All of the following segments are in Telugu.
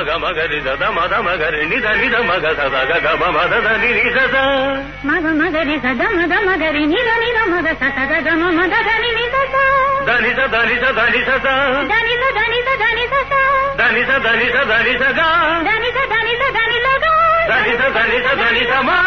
మగ మగరి సద మద మగరి నిద నిద మగ సద గగ మద దని నిద మగ మగరి సద మద మగరి నిద నిద మగ సద గగ మద దని నిద దని స దని స దని స దని స దని స దని స దని స దని స దని స గా దని స దని స దని లగ దని స దని స దని స మా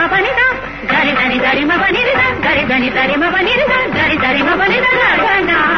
గరి ధని ధరి మ పని ధ గరి ధని ధరి మ పని ధ గరి ధని మ పని ధ